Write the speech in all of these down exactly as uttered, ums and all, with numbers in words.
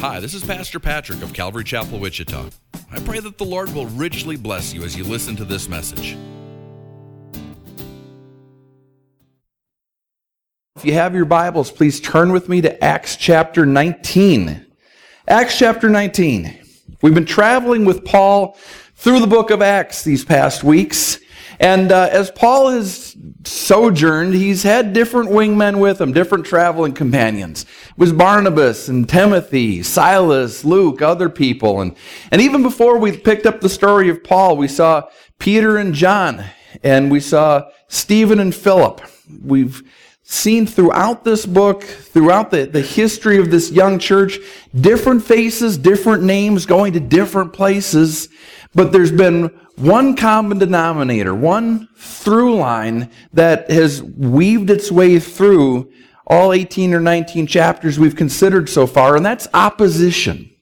Hi, this is Pastor Patrick of Calvary Chapel, Wichita. I pray that the Lord will richly bless you as you listen to this message. If you have your Bibles, please turn with me to Acts chapter nineteen. Acts chapter nineteen. We've been traveling with Paul through the book of Acts these past weeks. And uh, as Paul has sojourned, he's had different wingmen with him, different traveling companions. It was Barnabas and Timothy, Silas, Luke, other people. And, and even before we picked up the story of Paul, we saw Peter and John, and we saw Stephen and Philip. We've seen throughout this book, throughout the, the history of this young church, different faces, different names, going to different places. But there's been one common denominator, one through line that has weaved its way through all eighteen or nineteen chapters we've considered so far, and that's opposition.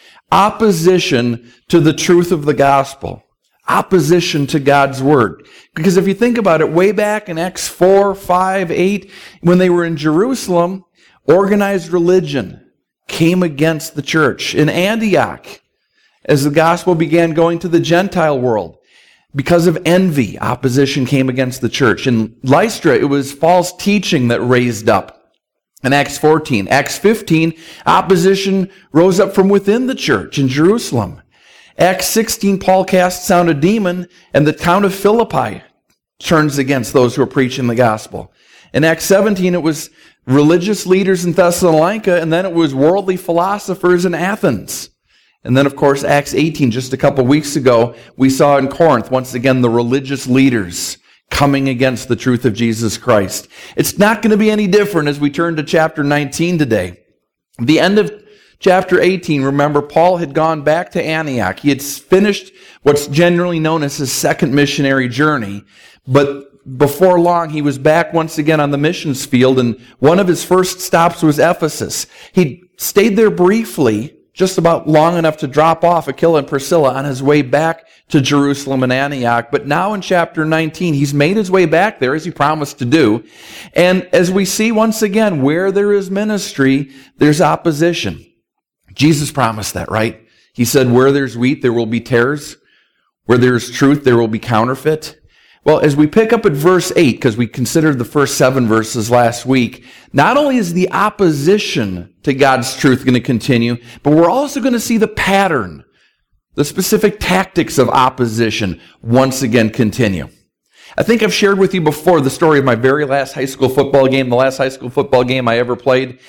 Opposition to the truth of the gospel. Opposition to God's word. Because if you think about it, way back in Acts four, five, eight, when they were in Jerusalem, organized religion came against the church. In Antioch, as the gospel began going to the Gentile world, because of envy, opposition came against the church. In Lystra, it was false teaching that raised up. In Acts fourteen, Acts fifteen, opposition rose up from within the church in Jerusalem. Acts sixteen, Paul casts out a demon, and the town of Philippi turns against those who are preaching the gospel. In Acts seventeen, it was religious leaders in Thessalonica, and then it was worldly philosophers in Athens. And then, of course, Acts eighteen, just a couple weeks ago, we saw in Corinth, once again, the religious leaders coming against the truth of Jesus Christ. It's not going to be any different as we turn to chapter nineteen today. The end of chapter eighteen, remember, Paul had gone back to Antioch. He had finished what's generally known as his second missionary journey. But before long, he was back once again on the missions field, and one of his first stops was Ephesus. He stayed there briefly, just about long enough to drop off Aquila and Priscilla on his way back to Jerusalem and Antioch. But now in chapter nineteen, he's made his way back there as he promised to do. And as we see once again, where there is ministry, there's opposition. Jesus promised that, right? He said, where there's wheat, there will be tares. Where there's truth, there will be counterfeit. Well, as we pick up at verse eight, because we considered the first seven verses last week, not only is the opposition to God's truth going to continue, but we're also going to see the pattern, the specific tactics of opposition once again continue. I think I've shared with you before the story of my very last high school football game, the last high school football game I ever played.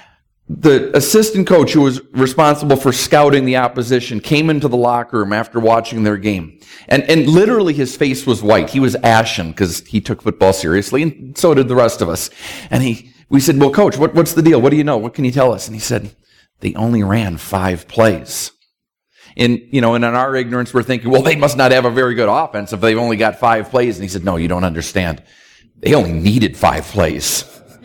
The assistant coach who was responsible for scouting the opposition came into the locker room after watching their game. And, and literally his face was white. He was ashen because he took football seriously, and so did the rest of us. And he, we said, well, coach, what, what's the deal? What do you know? What can you tell us? And he said, they only ran five plays. And, you know, and in our ignorance, we're thinking, well, they must not have a very good offense if they've only got five plays. And he said, no, you don't understand. They only needed five plays.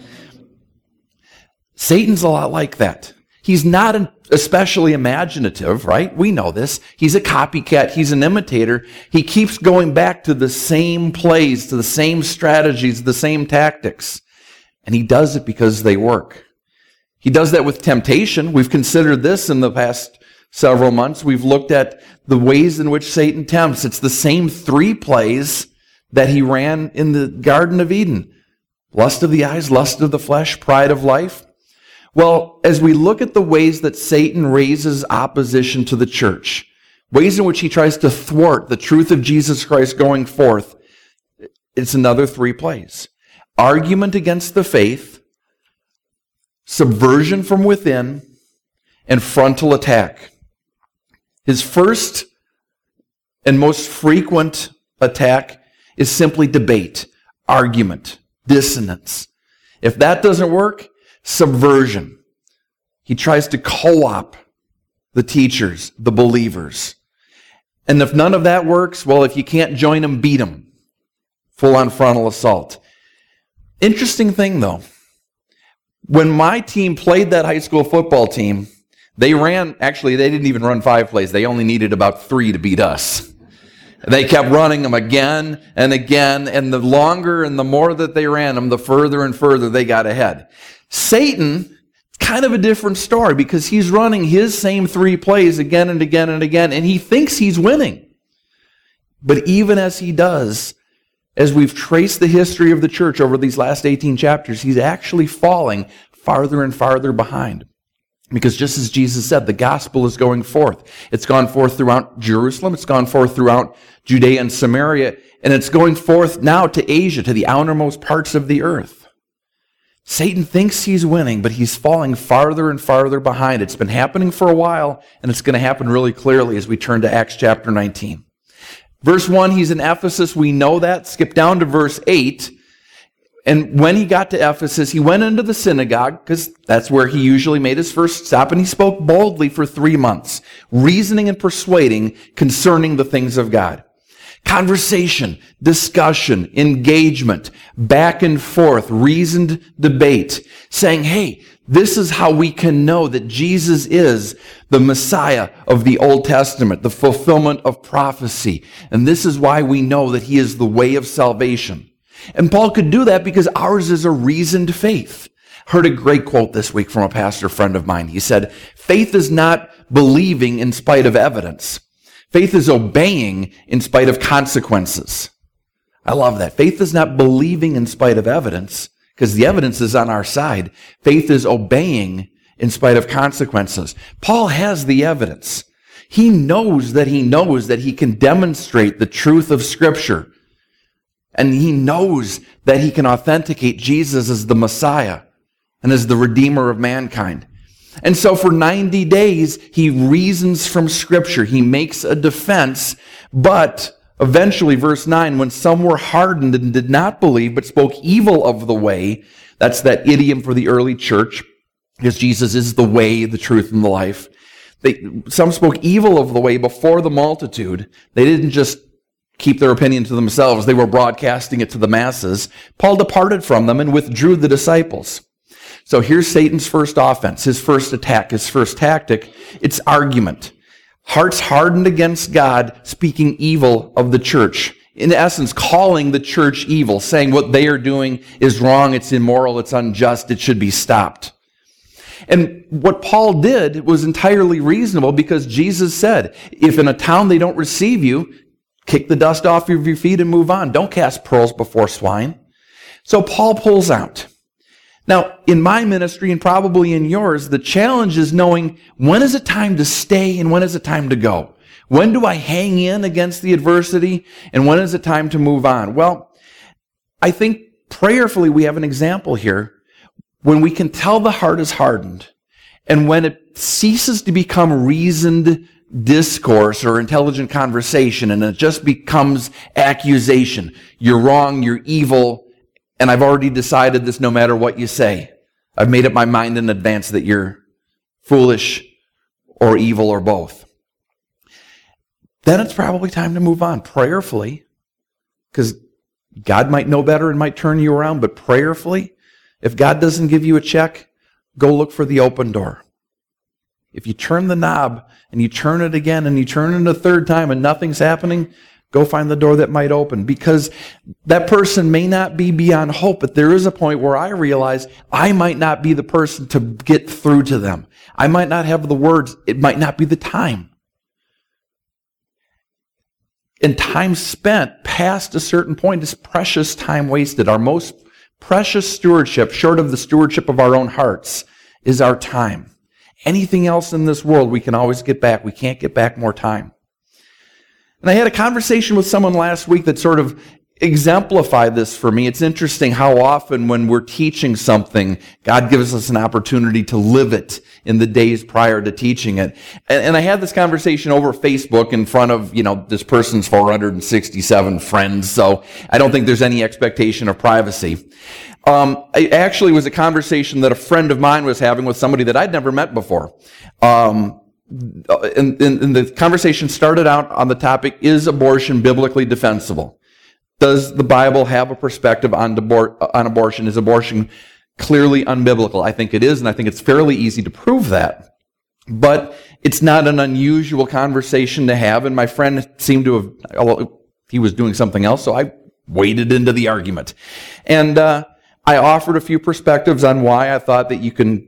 Satan's a lot like that. He's not especially imaginative, right? We know this. He's a copycat. He's an imitator. He keeps going back to the same plays, to the same strategies, the same tactics. And he does it because they work. He does that with temptation. We've considered this in the past several months. We've looked at the ways in which Satan tempts. It's the same three plays that he ran in the Garden of Eden. Lust of the eyes, lust of the flesh, pride of life. Well, as we look at the ways that Satan raises opposition to the church, ways in which he tries to thwart the truth of Jesus Christ going forth, it's another three plays. Argument against the faith, subversion from within, and frontal attack. His first and most frequent attack is simply debate, argument, dissonance. If that doesn't work, subversion. He tries to co-opt the teachers, the believers. And if none of that works, well, if you can't join them, beat them. Full-on frontal assault. Interesting thing, though. When my team played that high school football team, they ran, actually, they didn't even run five plays. They only needed about three to beat us. They kept running them again and again, and the longer and the more that they ran them, the further and further they got ahead. Satan kind of a different story because he's running his same three plays again and again and again, and he thinks he's winning. But even as he does, as we've traced the history of the church over these last eighteen chapters, he's actually falling farther and farther behind. Because just as Jesus said, the gospel is going forth. It's gone forth throughout Jerusalem. It's gone forth throughout Judea and Samaria. And it's going forth now to Asia, to the outermost parts of the earth. Satan thinks he's winning, but he's falling farther and farther behind. It's been happening for a while, and it's going to happen really clearly as we turn to Acts chapter nineteen. Verse one, he's in Ephesus. We know that. Skip down to verse eight. And when he got to Ephesus, he went into the synagogue, because that's where he usually made his first stop, and he spoke boldly for three months, reasoning and persuading concerning the things of God. Conversation, discussion, engagement, back and forth, reasoned debate, saying, hey, this is how we can know that Jesus is the Messiah of the Old Testament, the fulfillment of prophecy. And this is why we know that he is the way of salvation. And Paul could do that because ours is a reasoned faith. Heard a great quote this week from a pastor friend of mine. He said, faith is not believing in spite of evidence. Faith is obeying in spite of consequences. I love that. Faith is not believing in spite of evidence, because the evidence is on our side. Faith is obeying in spite of consequences. Paul has the evidence. He knows that he knows that he can demonstrate the truth of Scripture. And he knows that he can authenticate Jesus as the Messiah and as the Redeemer of mankind. And so for ninety days, he reasons from Scripture. He makes a defense, but eventually, verse nine, when some were hardened and did not believe, but spoke evil of the way, that's that idiom for the early church, because Jesus is the way, the truth, and the life. They, some spoke evil of the way before the multitude. They didn't just keep their opinion to themselves. They were broadcasting it to the masses. Paul departed from them and withdrew the disciples. So here's Satan's first offense, his first attack, his first tactic. It's argument. Hearts hardened against God, speaking evil of the church. In essence, calling the church evil, saying what they are doing is wrong, it's immoral, it's unjust, it should be stopped. And what Paul did was entirely reasonable because Jesus said, if in a town they don't receive you, kick the dust off of your feet and move on. Don't cast pearls before swine. So Paul pulls out. Now, in my ministry and probably in yours, the challenge is knowing when is it time to stay and when is it time to go? When do I hang in against the adversity and when is it time to move on? Well, I think prayerfully we have an example here when we can tell the heart is hardened and when it ceases to become reasoned discourse or intelligent conversation and it just becomes accusation. You're wrong, you're evil, and I've already decided this no matter what you say. I've made up my mind in advance that you're foolish or evil or both. Then it's probably time to move on prayerfully, because God might know better and might turn you around, but prayerfully, if God doesn't give you a check, go look for the open door. If you turn the knob and you turn it again and you turn it a third time and nothing's happening, go find the door that might open, because that person may not be beyond hope, but there is a point where I realize I might not be the person to get through to them. I might not have the words. It might not be the time. And time spent past a certain point is precious time wasted. Our most precious stewardship, short of the stewardship of our own hearts, is our time. Anything else in this world we can always get back. We can't get back more time. And I had a conversation with someone last week that sort of exemplified this for me. It's interesting how often when we're teaching something, God gives us an opportunity to live it in the days prior to teaching it. And, and I had this conversation over Facebook in front of, you know, this person's four hundred sixty-seven friends, so I don't think there's any expectation of privacy. Um, it actually was a conversation that a friend of mine was having with somebody that I'd never met before. Um, And, and, and the conversation started out on the topic, is abortion biblically defensible? Does the Bible have a perspective on, abor- on abortion? Is abortion clearly unbiblical? I think it is, and I think it's fairly easy to prove that. But it's not an unusual conversation to have, and my friend seemed to have, well, he was doing something else, so I waded into the argument. And uh, I offered a few perspectives on why I thought that you can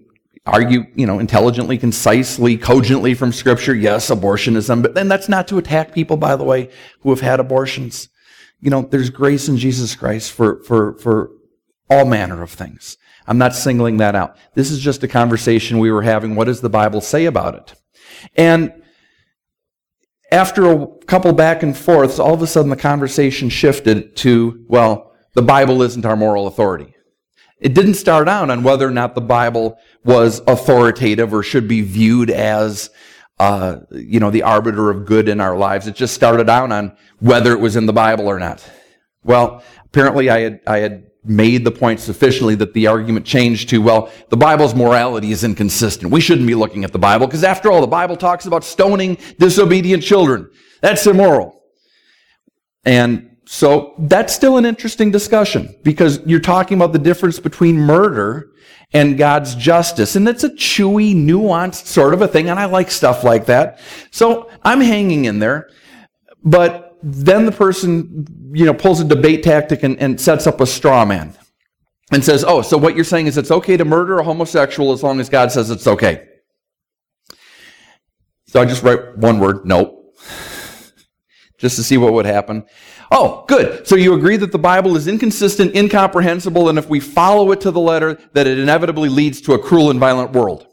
argue, you know, intelligently, concisely, cogently from Scripture. Yes, abortion is, but then that's not to attack people, by the way, who have had abortions. You know, there's grace in Jesus Christ for, for, for all manner of things. I'm not singling that out. This is just a conversation we were having. What does the Bible say about it? And after a couple back and forths, all of a sudden the conversation shifted to, well, the Bible isn't our moral authority. It didn't start out on whether or not the Bible was authoritative or should be viewed as, uh, you know, the arbiter of good in our lives. It just started out on whether it was in the Bible or not. Well, apparently I had, I had made the point sufficiently that the argument changed to, well, the Bible's morality is inconsistent. We shouldn't be looking at the Bible because after all, the Bible talks about stoning disobedient children. That's immoral. And so that's still an interesting discussion because you're talking about the difference between murder and God's justice. And it's a chewy, nuanced sort of a thing, and I like stuff like that. So I'm hanging in there. But then the person, you know, pulls a debate tactic and, and sets up a straw man and says, oh, so what you're saying is it's okay to murder a homosexual as long as God says it's okay. So I just write one word, nope, just to see what would happen. Oh, good. So you agree that the Bible is inconsistent, incomprehensible, and if we follow it to the letter, that it inevitably leads to a cruel and violent world.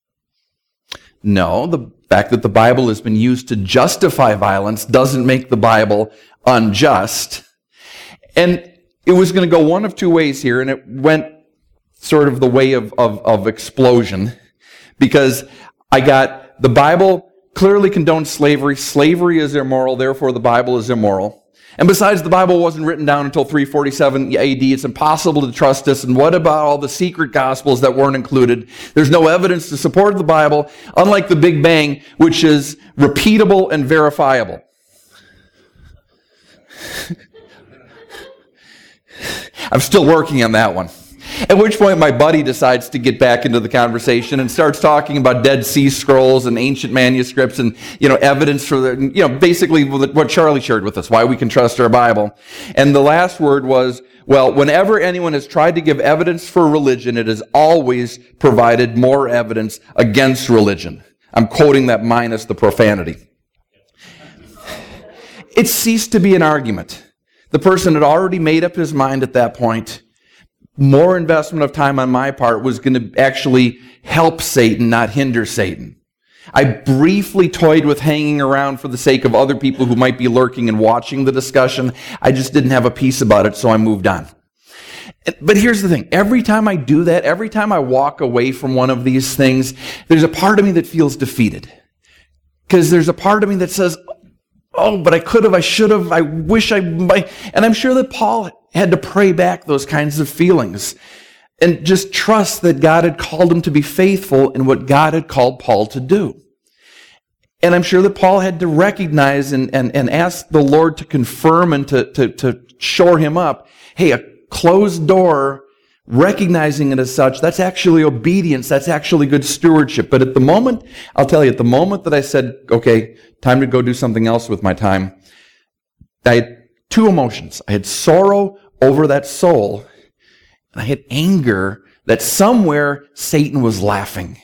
No, the fact that the Bible has been used to justify violence doesn't make the Bible unjust. And it was going to go one of two ways here, and it went sort of the way of, of, of explosion, because I got the Bible clearly condones slavery. Slavery is immoral, therefore the Bible is immoral. And besides, the Bible wasn't written down until three forty-seven A D. It's impossible to trust this. And what about all the secret gospels that weren't included? There's no evidence to support the Bible, unlike the Big Bang, which is repeatable and verifiable. I'm still working on that one. At which point my buddy decides to get back into the conversation and starts talking about Dead Sea Scrolls and ancient manuscripts and, you know, evidence for the, you know, basically what Charlie shared with us, why we can trust our Bible. And the last word was, well, whenever anyone has tried to give evidence for religion, it has always provided more evidence against religion. I'm quoting that minus the profanity. It ceased to be an argument. The person had already made up his mind at that point. More investment of time on my part was going to actually help Satan, not hinder Satan. I briefly toyed with hanging around for the sake of other people who might be lurking and watching the discussion. I just didn't have a peace about it, so I moved on. But here's the thing. Every time I do that, every time I walk away from one of these things, there's a part of me that feels defeated. Because there's a part of me that says, oh, but I could have, I should have, I wish I might. And I'm sure that Paul had to pray back those kinds of feelings and just trust that God had called him to be faithful in what God had called Paul to do. And I'm sure that Paul had to recognize and, and, and ask the Lord to confirm and to, to, to shore him up. Hey, a closed door, recognizing it as such, that's actually obedience. That's actually good stewardship. But at the moment, I'll tell you, at the moment that I said, okay, time to go do something else with my time, I had two emotions. I had sorrow over that soul, and I had anger that somewhere Satan was laughing.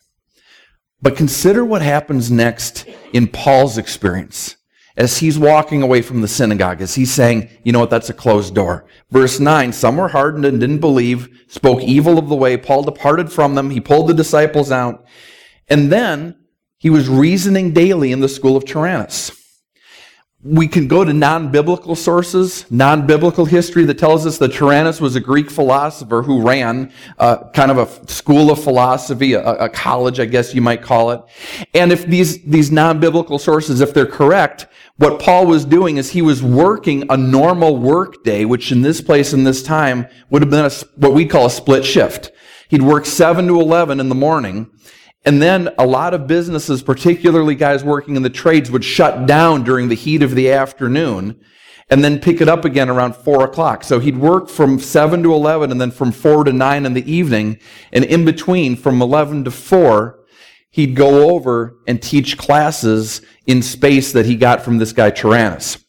But consider what happens next in Paul's experience as he's walking away from the synagogue, as he's saying, you know what, that's a closed door. Verse nine, some were hardened and didn't believe, spoke evil of the way. Paul departed from them. He pulled the disciples out. And then he was reasoning daily in the school of Tyrannus. We can go to non-biblical sources, non-biblical history that tells us that Tyrannus was a Greek philosopher who ran uh, kind of a school of philosophy, a, a college, I guess you might call it. And if these, these non-biblical sources, if they're correct, what Paul was doing is he was working a normal work day, which in this place and this time would have been a, what we call a split shift. He'd work seven to eleven in the morning. And then a lot of businesses, particularly guys working in the trades, would shut down during the heat of the afternoon and then pick it up again around four o'clock. So he'd work from seven to eleven and then from four to nine in the evening. And in between, from eleven to four, he'd go over and teach classes in space that he got from this guy Tyrannus.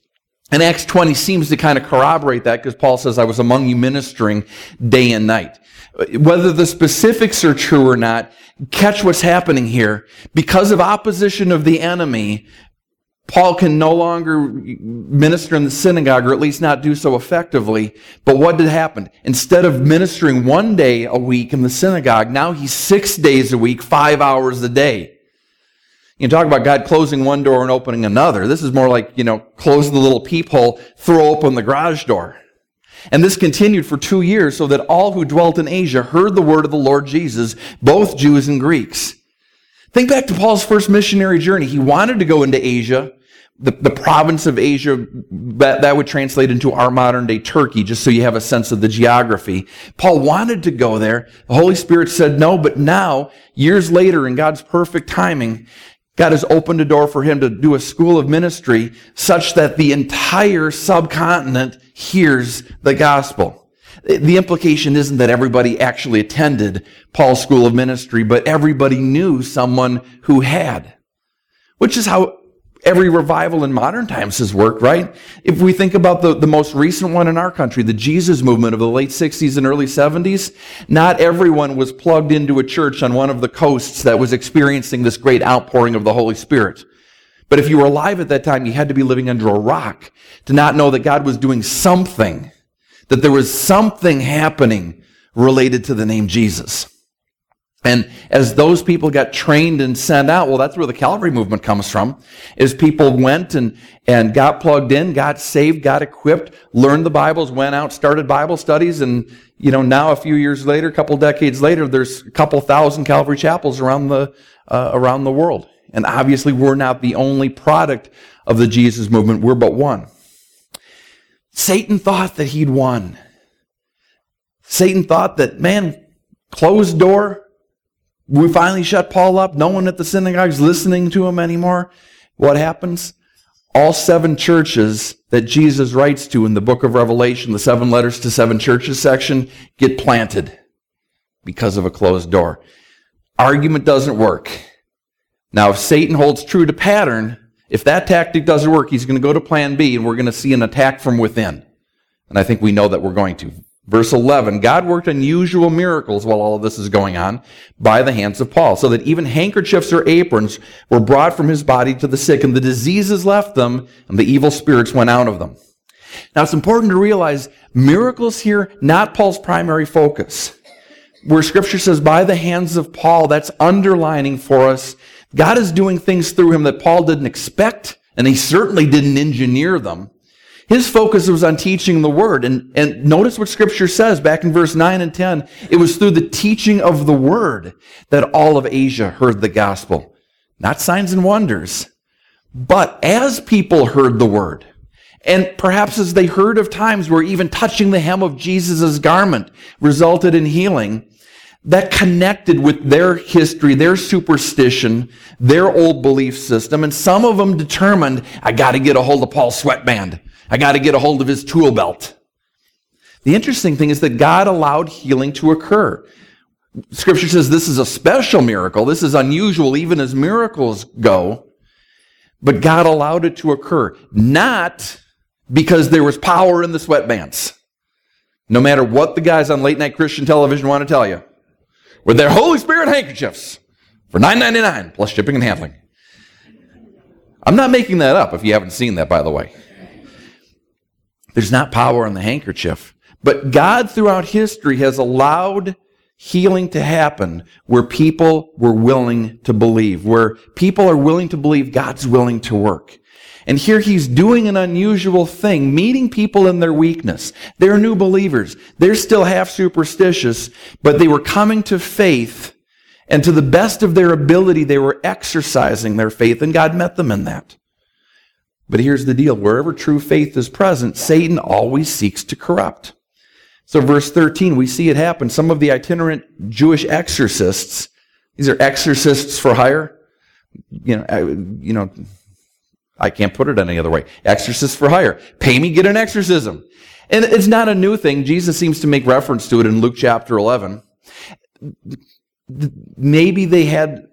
And Acts twenty seems to kind of corroborate that because Paul says, I was among you ministering day and night. Whether the specifics are true or not, catch what's happening here. Because of opposition of the enemy, Paul can no longer minister in the synagogue, or at least not do so effectively. But what did happen? Instead of ministering one day a week in the synagogue, now he's six days a week, five hours a day. You talk about God closing one door and opening another. This is more like, you know, close the little peephole, throw open the garage door. And this continued for two years so that all who dwelt in Asia heard the word of the Lord Jesus, both Jews and Greeks. Think back to Paul's first missionary journey. He wanted to go into Asia, the, the province of Asia, that, that would translate into our modern day Turkey, just so you have a sense of the geography. Paul wanted to go there. The Holy Spirit said no, but now, years later, in God's perfect timing, God has opened a door for him to do a school of ministry such that the entire subcontinent hears the gospel. The implication isn't that everybody actually attended Paul's school of ministry, but everybody knew someone who had. Which is how every revival in modern times has worked, right? If we think about the, the most recent one in our country, the Jesus movement of the late sixties and early seventies, not everyone was plugged into a church on one of the coasts that was experiencing this great outpouring of the Holy Spirit. But if you were alive at that time, you had to be living under a rock to not know that God was doing something, that there was something happening related to the name Jesus. And as those people got trained and sent out, well, that's where the Calvary movement comes from, is people went and, and got plugged in, got saved, got equipped, learned the Bibles, went out, started Bible studies, and, you know, now a few years later, a couple decades later, there's a couple thousand Calvary chapels around the, uh, around the world. And obviously, we're not the only product of the Jesus movement. We're but one. Satan thought that he'd won. Satan thought that, man, closed door. We finally shut Paul up. No one at the synagogue's listening to him anymore. What happens? All seven churches that Jesus writes to in the book of Revelation, the seven letters to seven churches section, get planted because of a closed door. Argument doesn't work. Now, if Satan holds true to pattern, if that tactic doesn't work, he's going to go to plan B, and we're going to see an attack from within. And I think we know that we're going to. Verse eleven, God worked unusual miracles while all of this is going on by the hands of Paul, so that even handkerchiefs or aprons were brought from his body to the sick, and the diseases left them, and the evil spirits went out of them. Now, it's important to realize miracles here, not Paul's primary focus. Where Scripture says, by the hands of Paul, that's underlining for us, God is doing things through him that Paul didn't expect, and he certainly didn't engineer them. His focus was on teaching the Word. And, and notice what Scripture says back in verse nine and ten. It was through the teaching of the Word that all of Asia heard the gospel. Not signs and wonders. But as people heard the Word, and perhaps as they heard of times where even touching the hem of Jesus' garment resulted in healing, that connected with their history, their superstition, their old belief system. And some of them determined, I got to get a hold of Paul's sweatband. I got to get a hold of his tool belt. The interesting thing is that God allowed healing to occur. Scripture says this is a special miracle. This is unusual even as miracles go. But God allowed it to occur. Not because there was power in the sweatbands. No matter what the guys on late night Christian television want to tell you. With their Holy Spirit handkerchiefs for nine ninety-nine plus shipping and handling. I'm not making that up if you haven't seen that, by the way. There's not power in the handkerchief. But God throughout history has allowed healing to happen where people were willing to believe, where people are willing to believe God's willing to work. And here he's doing an unusual thing, meeting people in their weakness. They're new believers. They're still half superstitious, but they were coming to faith, and to the best of their ability, they were exercising their faith, and God met them in that. But here's the deal. Wherever true faith is present, Satan always seeks to corrupt. So verse thirteen, we see it happen. Some of the itinerant Jewish exorcists, these are exorcists for hire. You know, I, you know, I can't put it any other way. Exorcists for hire. Pay me, get an exorcism. And it's not a new thing. Jesus seems to make reference to it in Luke chapter eleven. Maybe they had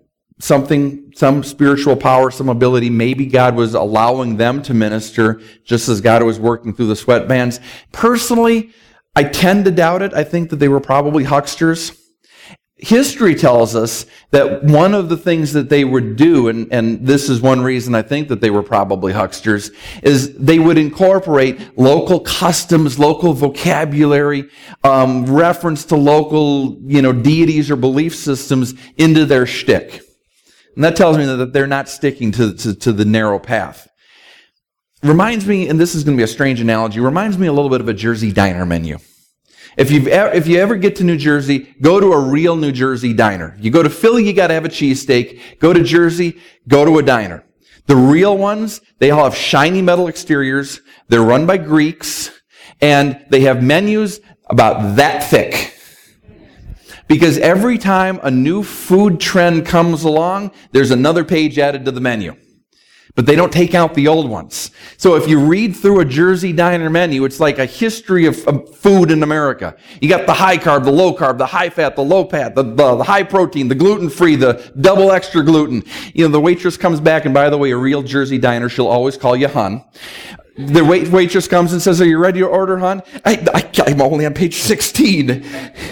something, some spiritual power, some ability. Maybe God was allowing them to minister just as God was working through the sweatbands. Personally, I tend to doubt it. I think that they were probably hucksters. History tells us that one of the things that they would do, and, and this is one reason I think that they were probably hucksters, is they would incorporate local customs, local vocabulary, um, reference to local, you know, deities or belief systems into their shtick. And that tells me that they're not sticking to, to, to the narrow path. Reminds me, and this is going to be a strange analogy, reminds me a little bit of a Jersey diner menu. If you if you ever get to New Jersey, go to a real New Jersey diner. You go to Philly, you got to have a cheesesteak. Go to Jersey, go to a diner. The real ones, they all have shiny metal exteriors. They're run by Greeks, and they have menus about that thick. Because every time a new food trend comes along, there's another page added to the menu. But they don't take out the old ones. So if you read through a Jersey diner menu, it's like a history of, of food in America. You got the high carb, the low carb, the high fat, the low fat, the, the, the high protein, the gluten-free, the double extra gluten. You know, the waitress comes back, and by the way, a real Jersey diner, she'll always call you hon. The wait, waitress comes and says, "Are you ready to order, hon?" I, I, I'm only on page sixteen.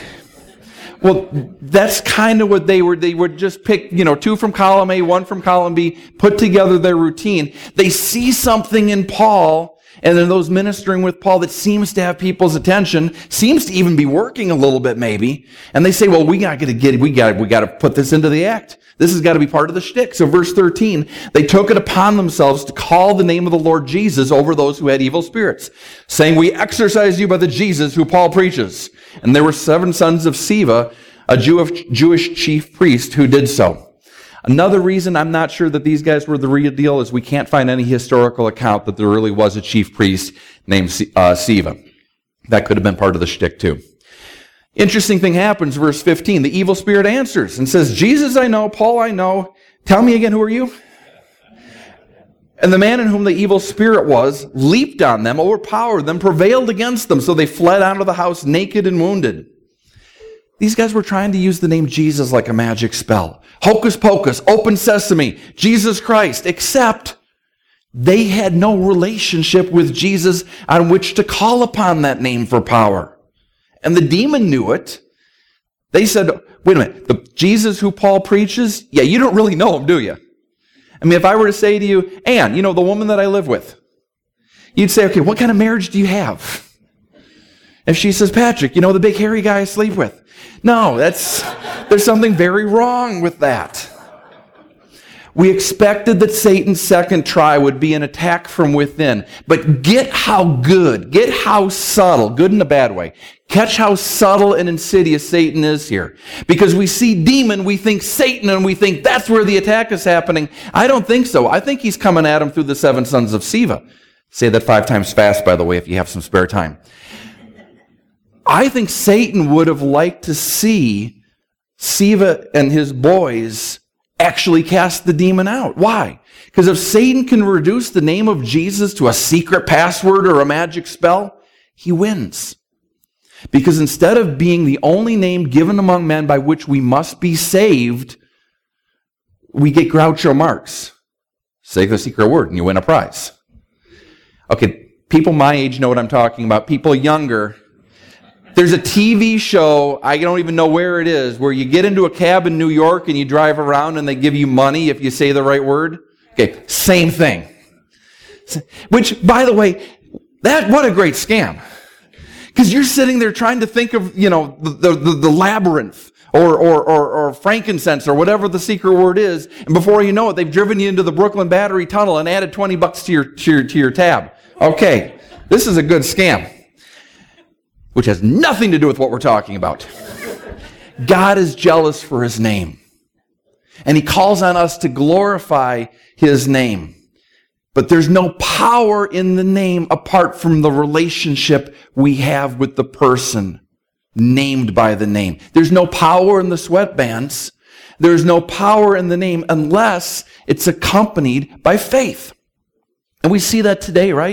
Well, that's kind of what they were. They would just pick, you know, two from column A, one from column B, put together their routine. They see something in Paul, and then those ministering with Paul that seems to have people's attention, seems to even be working a little bit maybe. And they say, well, we got to get, we got, we got to put this into the act. This has got to be part of the shtick. So verse thirteen, they took it upon themselves to call the name of the Lord Jesus over those who had evil spirits, saying, "We exorcise you by the Jesus who Paul preaches." And there were seven sons of Sceva, a Jew- Jewish chief priest, who did so. Another reason I'm not sure that these guys were the real deal is we can't find any historical account that there really was a chief priest named uh, Sceva. That could have been part of the shtick too. Interesting thing happens, verse fifteen. The evil spirit answers and says, "Jesus I know, Paul I know. Tell me again, who are you?" And the man in whom the evil spirit was leaped on them, overpowered them, prevailed against them, so they fled out of the house naked and wounded. These guys were trying to use the name Jesus like a magic spell. Hocus pocus, open sesame, Jesus Christ, except they had no relationship with Jesus on which to call upon that name for power. And the demon knew it. They said, wait a minute, the Jesus who Paul preaches? Yeah, you don't really know him, do you? I mean, if I were to say to you, Ann, you know, the woman that I live with, you'd say, okay, what kind of marriage do you have? If she says, Patrick, you know, the big hairy guy I sleep with. No, that's, there's something very wrong with that. We expected that Satan's second try would be an attack from within. But get how good, get how subtle, good in a bad way. Catch how subtle and insidious Satan is here. Because we see demon, we think Satan, and we think that's where the attack is happening. I don't think so. I think he's coming at him through the seven sons of Sceva. Say that five times fast, by the way, if you have some spare time. I think Satan would have liked to see Sceva and his boys actually cast the demon out. Why? Because if Satan can reduce the name of Jesus to a secret password or a magic spell, he wins. Because instead of being the only name given among men by which we must be saved, we get Groucho Marx. Say the secret word and you win a prize. Okay, people my age know what I'm talking about. People younger, there's a T V show, I don't even know where it is, where you get into a cab in New York and you drive around and they give you money if you say the right word. Okay, same thing. Which, by the way, that what a great scam. Because you're sitting there trying to think of, you know, the, the, the labyrinth or, or, or, or frankincense or whatever the secret word is, and before you know it, they've driven you into the Brooklyn Battery Tunnel and added twenty bucks to your, to your, to your tab. Okay, this is a good scam. Which has nothing to do with what we're talking about. God is jealous for his name. And he calls on us to glorify his name. But there's no power in the name apart from the relationship we have with the person named by the name. There's no power in the sweatbands. There's no power in the name unless it's accompanied by faith. And we see that today, right?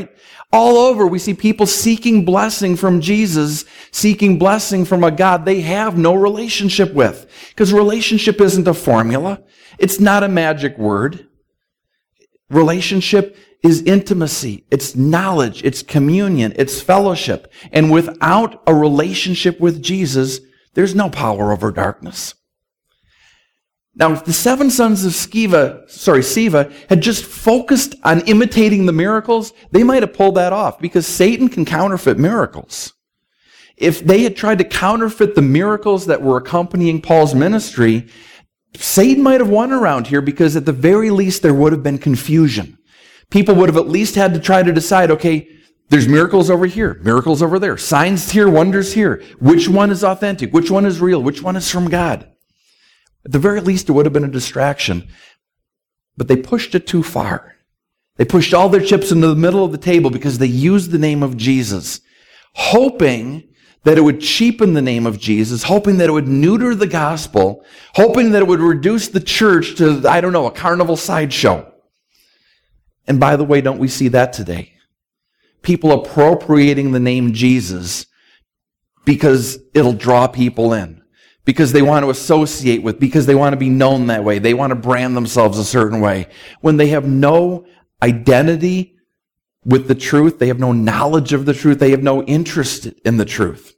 All over, we see people seeking blessing from Jesus, seeking blessing from a God they have no relationship with. Because relationship isn't a formula. It's not a magic word. Relationship is intimacy. It's knowledge. It's communion. It's fellowship. And without a relationship with Jesus, there's no power over darkness. Now, if the seven sons of Sceva, sorry, Sceva had just focused on imitating the miracles, they might have pulled that off because Satan can counterfeit miracles. If they had tried to counterfeit the miracles that were accompanying Paul's ministry, Satan might have won around here because at the very least there would have been confusion. People would have at least had to try to decide, okay, there's miracles over here, miracles over there, signs here, wonders here. Which one is authentic? Which one is real? Which one is from God? At the very least, it would have been a distraction. But they pushed it too far. They pushed all their chips into the middle of the table because they used the name of Jesus, hoping that it would cheapen the name of Jesus, hoping that it would neuter the gospel, hoping that it would reduce the church to, I don't know, a carnival sideshow. And by the way, don't we see that today? People appropriating the name Jesus because it'll draw people in. Because they want to associate with, because they want to be known that way. They want to brand themselves a certain way. When they have no identity with the truth, they have no knowledge of the truth, they have no interest in the truth.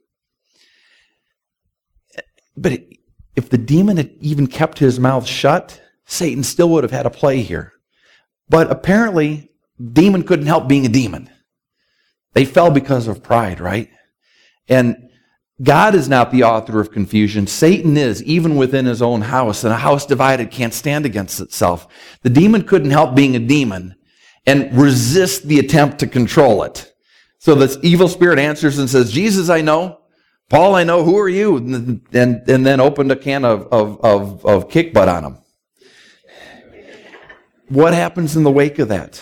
But if the demon had even kept his mouth shut, Satan still would have had a play here. But apparently, demon couldn't help being a demon. They fell because of pride, right? And God is not the author of confusion. Satan is, even within his own house. And a house divided can't stand against itself. The demon couldn't help being a demon and resist the attempt to control it. So this evil spirit answers and says, Jesus, I know. Paul, I know. Who are you? And, and, and then opened a can of, of, of, of kick butt on him. What happens in the wake of that?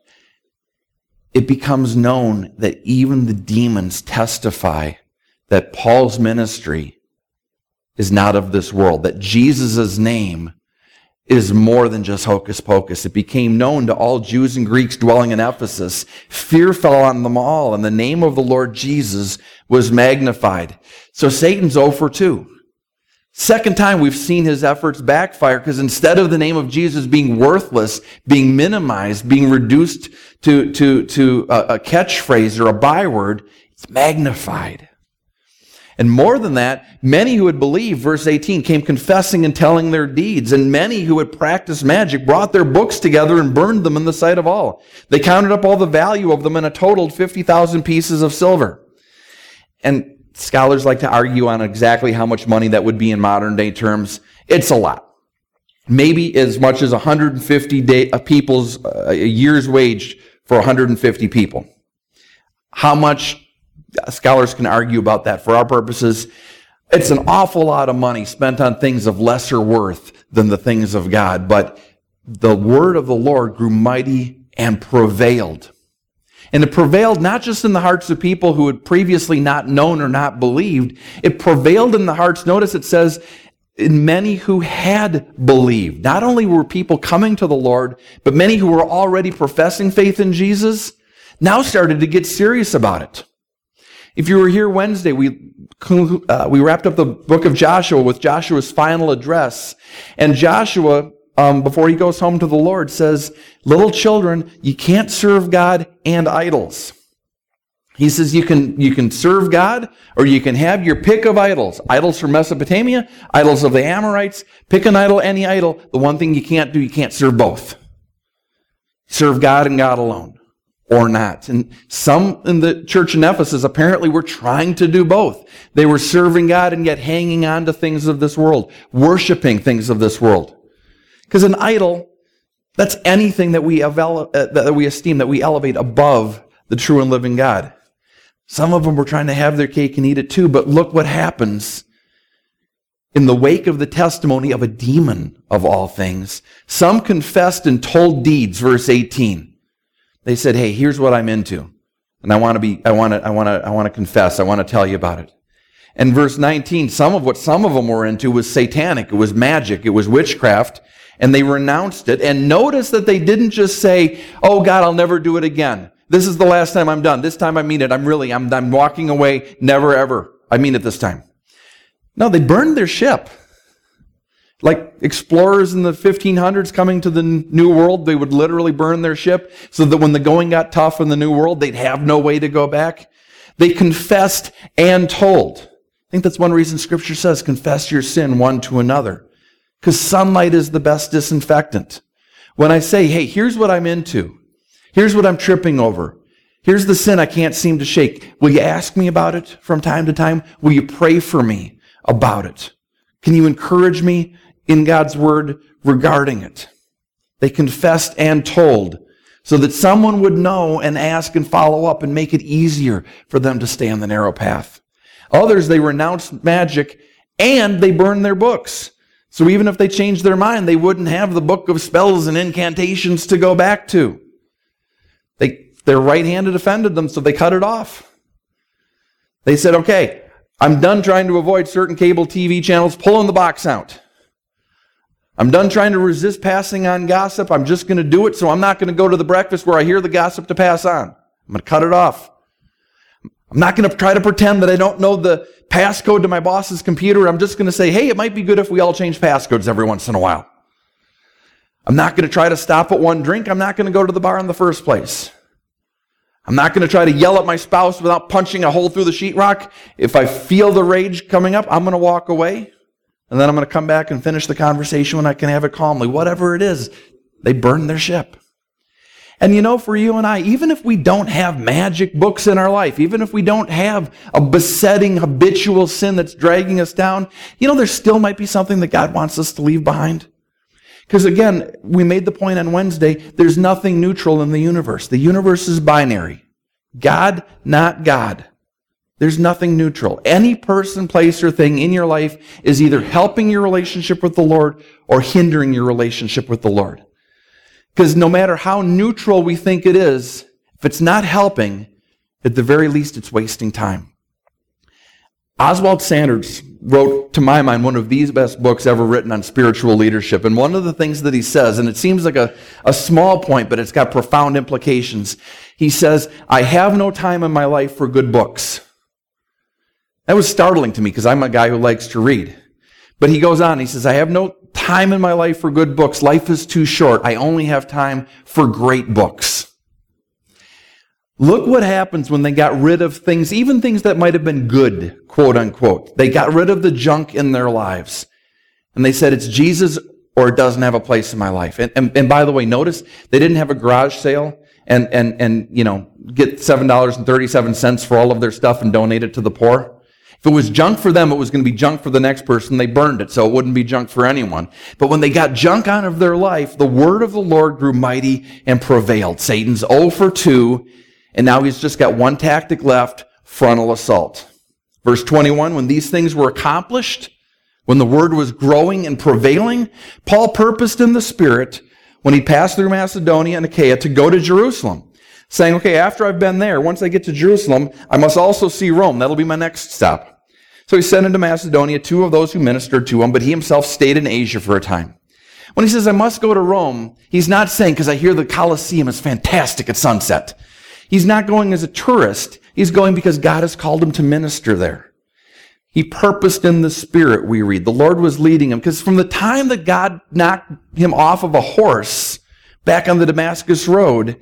It becomes known that even the demons testify that Paul's ministry is not of this world, that Jesus' name is more than just hocus pocus. It became known to all Jews and Greeks dwelling in Ephesus. Fear fell on them all, and the name of the Lord Jesus was magnified. So Satan's zero for two. Second time we've seen his efforts backfire, because instead of the name of Jesus being worthless, being minimized, being reduced to, to, to a, a catchphrase or a byword, it's magnified. And more than that, many who had believed, verse eighteen, came confessing and telling their deeds. And many who had practiced magic brought their books together and burned them in the sight of all. They counted up all the value of them and it totaled fifty thousand pieces of silver. And scholars like to argue on exactly how much money that would be in modern day terms. It's a lot. Maybe as much as one hundred fifty day, uh, people's uh, a year's wage for one hundred fifty people. How much? Scholars can argue about that. For our purposes, it's an awful lot of money spent on things of lesser worth than the things of God. But the word of the Lord grew mighty and prevailed. And it prevailed not just in the hearts of people who had previously not known or not believed. It prevailed in the hearts, notice it says, in many who had believed. Not only were people coming to the Lord, but many who were already professing faith in Jesus now started to get serious about it. If you were here Wednesday, we uh, we wrapped up the book of Joshua with Joshua's final address. And Joshua, um, before he goes home to the Lord, says, little children, you can't serve God and idols. He says you can, you can serve God or you can have your pick of idols. Idols from Mesopotamia, idols of the Amorites. Pick an idol, any idol. The one thing you can't do, you can't serve both. Serve God and God alone. Or not. And some in the church in Ephesus apparently were trying to do both. They were serving God and yet hanging on to things of this world, worshiping things of this world. Because an idol, that's anything that we, evel- uh, that we esteem, that we elevate above the true and living God. Some of them were trying to have their cake and eat it too, but look what happens in the wake of the testimony of a demon of all things. Some confessed and told deeds, verse eighteen. They said, hey, here's what I'm into. And I want to be, I want to, I want to, I want to confess. I want to tell you about it. And verse nineteen, some of what some of them were into was satanic. It was magic. It was witchcraft. And they renounced it. And notice that they didn't just say, oh God, I'll never do it again. This is the last time I'm done. This time I mean it. I'm really, I'm, I'm walking away. Never, ever. I mean it this time. No, they burned their ship. Like explorers in the fifteen hundreds coming to the New World, they would literally burn their ship so that when the going got tough in the New World, they'd have no way to go back. They confessed and told. I think that's one reason Scripture says, confess your sin one to another. Because sunlight is the best disinfectant. When I say, hey, here's what I'm into. Here's what I'm tripping over. Here's the sin I can't seem to shake. Will you ask me about it from time to time? Will you pray for me about it? Can you encourage me in God's word regarding it? They confessed and told so that someone would know and ask and follow up and make it easier for them to stay on the narrow path. Others, they renounced magic and they burned their books. So even if they changed their mind, they wouldn't have the book of spells and incantations to go back to. They, their right hand had offended them, so they cut it off. They said, okay, I'm done trying to avoid certain cable T V channels, pulling the box out. I'm done trying to resist passing on gossip. I'm just going to do it, so I'm not going to go to the breakfast where I hear the gossip to pass on. I'm going to cut it off. I'm not going to try to pretend that I don't know the passcode to my boss's computer. I'm just going to say, hey, it might be good if we all change passcodes every once in a while. I'm not going to try to stop at one drink. I'm not going to go to the bar in the first place. I'm not going to try to yell at my spouse without punching a hole through the sheetrock. If I feel the rage coming up, I'm going to walk away. And then I'm going to come back and finish the conversation when I can have it calmly. Whatever it is, they burn their ship. And you know, for you and I, even if we don't have magic books in our life, even if we don't have a besetting, habitual sin that's dragging us down, you know, there still might be something that God wants us to leave behind. Because again, we made the point on Wednesday, there's nothing neutral in the universe. The universe is binary. God, not God. There's nothing neutral. Any person, place, or thing in your life is either helping your relationship with the Lord or hindering your relationship with the Lord. Because no matter how neutral we think it is, if it's not helping, at the very least it's wasting time. Oswald Sanders wrote, to my mind, one of the best books ever written on spiritual leadership. And one of the things that he says, and it seems like a, a small point, but it's got profound implications. He says, I have no time in my life for good books. That was startling to me because I'm a guy who likes to read. But he goes on, he says, I have no time in my life for good books. Life is too short. I only have time for great books. Look what happens when they got rid of things, even things that might have been good, quote unquote. They got rid of the junk in their lives. And they said, it's Jesus or it doesn't have a place in my life. And, and, and by the way, notice they didn't have a garage sale and, and, and you know, get seven dollars and thirty-seven cents for all of their stuff and donate it to the poor. If it was junk for them, it was going to be junk for the next person. They burned it, so it wouldn't be junk for anyone. But when they got junk out of their life, the word of the Lord grew mighty and prevailed. Satan's oh for two, and now he's just got one tactic left, frontal assault. Verse twenty-one, when these things were accomplished, when the word was growing and prevailing, Paul purposed in the Spirit, when he passed through Macedonia and Achaia, to go to Jerusalem, saying, okay, after I've been there, once I get to Jerusalem, I must also see Rome. That'll be my next stop. So he sent into Macedonia two of those who ministered to him, but he himself stayed in Asia for a time. When he says, I must go to Rome, he's not saying, because I hear the Colosseum is fantastic at sunset. He's not going as a tourist. He's going because God has called him to minister there. He purposed in the Spirit, we read. The Lord was leading him, because from the time that God knocked him off of a horse back on the Damascus Road,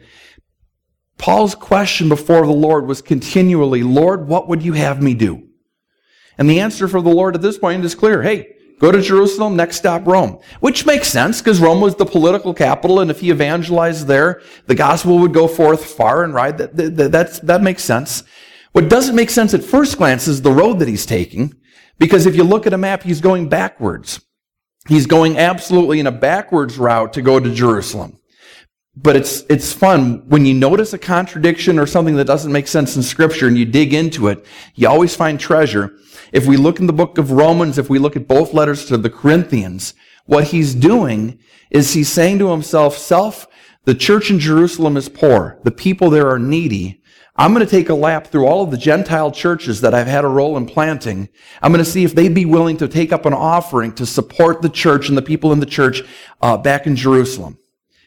Paul's question before the Lord was continually, Lord, what would you have me do? And the answer for the Lord at this point is clear. Hey, go to Jerusalem, next stop Rome. Which makes sense because Rome was the political capital, and if he evangelized there, the gospel would go forth far and wide. That, that, that's, that makes sense. What doesn't make sense at first glance is the road that he's taking, because if you look at a map, he's going backwards. He's going absolutely in a backwards route to go to Jerusalem. But it's it's fun when you notice a contradiction or something that doesn't make sense in Scripture and you dig into it, you always find treasure. If we look in the book of Romans, if we look at both letters to the Corinthians, what he's doing is he's saying to himself, self, the church in Jerusalem is poor. The people there are needy. I'm going to take a lap through all of the Gentile churches that I've had a role in planting. I'm going to see if they'd be willing to take up an offering to support the church and the people in the church uh, back in Jerusalem.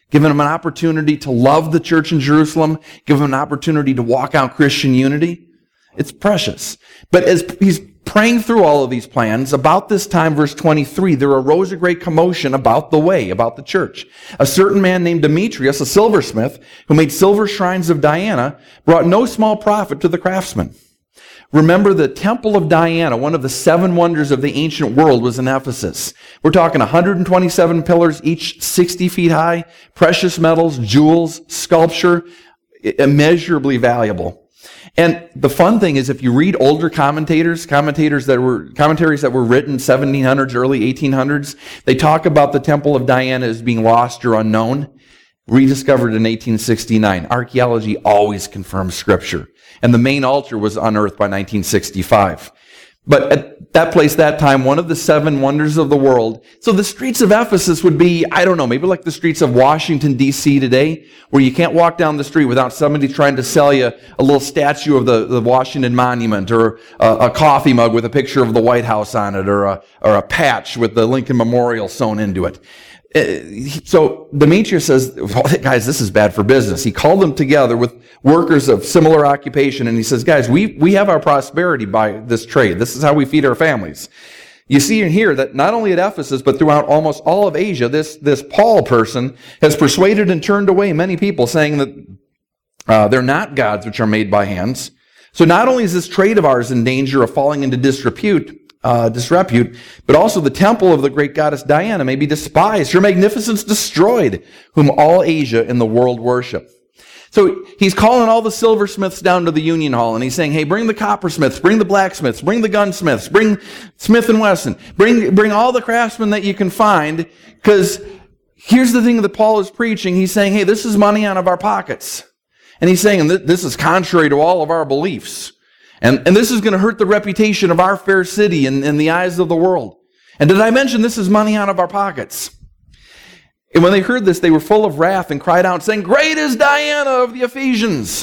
given them an opportunity to love the church in Jerusalem, given them an opportunity to walk out Christian unity. It's precious. But as he's praying through all of these plans, about this time, verse twenty-three, there arose a great commotion about the way, about the church. A certain man named Demetrius, a silversmith, who made silver shrines of Diana, brought no small profit to the craftsmen. Remember, the Temple of Diana, one of the seven wonders of the ancient world, was in Ephesus. We're talking one hundred twenty-seven pillars, each sixty feet high, precious metals, jewels, sculpture, immeasurably valuable. And the fun thing is, if you read older commentators, commentators that were, commentaries that were written seventeen hundreds, early eighteen hundreds, they talk about the Temple of Diana as being lost or unknown, rediscovered in eighteen sixty-nine. Archaeology always confirms Scripture. And the main altar was unearthed by nineteen sixty-five. But at that place, that time, one of the seven wonders of the world. So the streets of Ephesus would be, I don't know, maybe like the streets of Washington, D C today, where you can't walk down the street without somebody trying to sell you a little statue of the, the Washington Monument, or a, a coffee mug with a picture of the White House on it, or a, or a patch with the Lincoln Memorial sewn into it. So Demetrius says, well, guys, this is bad for business. He called them together with workers of similar occupation, and he says, guys, we we have our prosperity by this trade. This is how we feed our families. You see and hear that not only at Ephesus, but throughout almost all of Asia, this, this Paul person has persuaded and turned away many people, saying that uh, they're not gods which are made by hands. So not only is this trade of ours in danger of falling into disrepute, Uh, disrepute, but also the temple of the great goddess Diana may be despised, her magnificence destroyed, whom all Asia and the world worship. So he's calling all the silversmiths down to the Union Hall, and he's saying, hey, bring the coppersmiths, bring the blacksmiths, bring the gunsmiths, bring Smith and Wesson, bring, bring all the craftsmen that you can find, because here's the thing that Paul is preaching. He's saying, hey, this is money out of our pockets. And he's saying, this is contrary to all of our beliefs. And, and this is going to hurt the reputation of our fair city in, in the eyes of the world. And did I mention this is money out of our pockets? And when they heard this, they were full of wrath and cried out, saying, great is Diana of the Ephesians.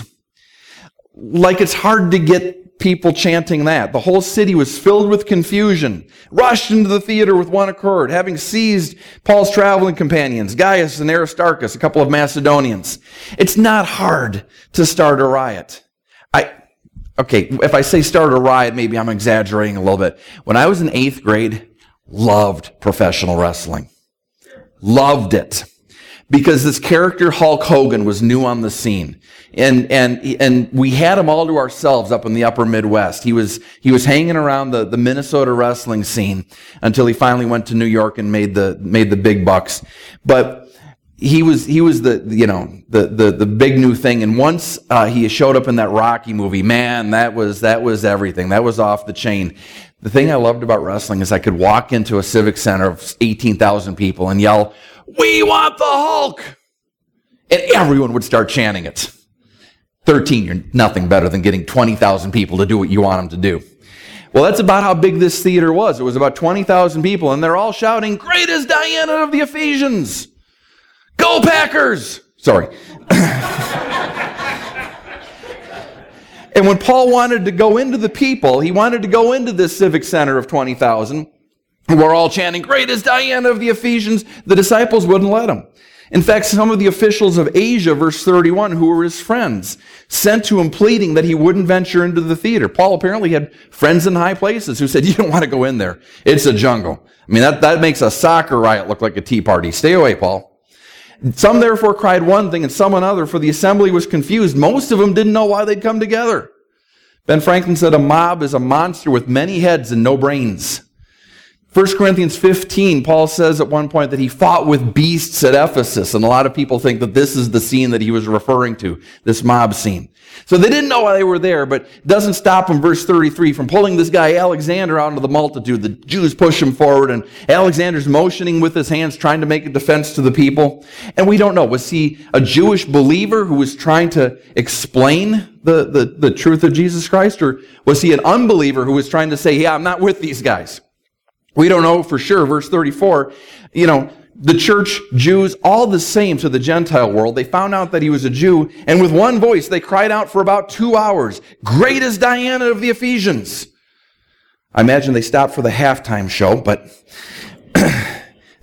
Like it's hard to get people chanting that. The whole city was filled with confusion, rushed into the theater with one accord, having seized Paul's traveling companions, Gaius and Aristarchus, a couple of Macedonians. It's not hard to start a riot. I... Okay, if I say start a riot, maybe I'm exaggerating a little bit. When I was in eighth grade, loved professional wrestling. Loved it. Because this character, Hulk Hogan, was new on the scene. And, and, and we had him all to ourselves up in the upper Midwest. He was, he was hanging around the, the Minnesota wrestling scene until he finally went to New York and made the, made the big bucks. But He was, he was the, you know, the, the, the big new thing. And once, uh, he showed up in that Rocky movie, man, that was, that was everything. That was off the chain. The thing I loved about wrestling is I could walk into a civic center of eighteen thousand people and yell, we want the Hulk! And everyone would start chanting it. thirteen, you're nothing better than getting twenty thousand people to do what you want them to do. Well, that's about how big this theater was. It was about twenty thousand people, and they're all shouting, great is Diana of the Ephesians! Go Packers! Sorry. And when Paul wanted to go into the people, he wanted to go into this civic center of twenty thousand, who were all chanting, great is Diana of the Ephesians, the disciples wouldn't let him. In fact, some of the officials of Asia, verse thirty-one, who were his friends, sent to him pleading that he wouldn't venture into the theater. Paul apparently had friends in high places who said, you don't want to go in there. It's a jungle. I mean, that, that makes a soccer riot look like a tea party. Stay away, Paul. Some therefore cried one thing and some another, for the assembly was confused. Most of them didn't know why they'd come together. Ben Franklin said, a mob is a monster with many heads and no brains. First Corinthians fifteen, Paul says at one point that he fought with beasts at Ephesus, and a lot of people think that this is the scene that he was referring to, this mob scene. So they didn't know why they were there, but it doesn't stop in verse thirty-three from pulling this guy Alexander out into the multitude. The Jews push him forward, and Alexander's motioning with his hands, trying to make a defense to the people. And we don't know, was he a Jewish believer who was trying to explain the, the, the truth of Jesus Christ, or was he an unbeliever who was trying to say, yeah, I'm not with these guys? We don't know for sure. Verse thirty-four, you know, the church, Jews, all the same to the Gentile world. They found out that he was a Jew, and with one voice, they cried out for about two hours, great is Diana of the Ephesians. I imagine they stopped for the halftime show, but... And